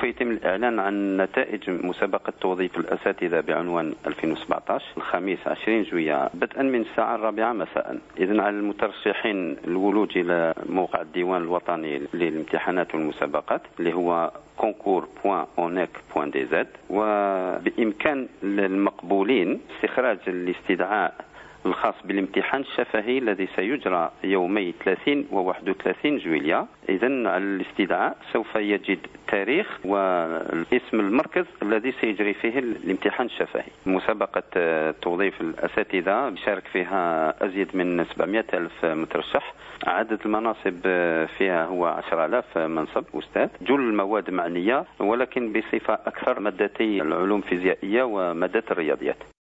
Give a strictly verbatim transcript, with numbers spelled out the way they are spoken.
يتم الإعلان عن نتائج مسابقة توظيف الأساتذة بعنوان ألفين وسبعة عشر الخميس عشرين جويلية بدءا من الساعة الرابعة مساء. إذن على المترشحين الولوج إلى موقع الديوان الوطني للامتحانات والمسابقات اللي هو concours point onec point d z، وبإمكان المقبولين استخراج الاستدعاء الخاص بالامتحان الشفهي الذي سيجرى يومي ثلاثين و واحد وثلاثين جويلية. إذن على الاستدعاء سوف يجد تاريخ والاسم المركز الذي سيجري فيه الامتحان الشفهي. مسابقة توظيف الأساتذة بيشارك فيها أزيد من سبعمائة ألف مترشح. عدد المناصب فيها هو عشرة آلاف منصب أستاذ. جل المواد معنية ولكن بصفة أكثر مادتي العلوم الفيزيائية ومادة الرياضيات.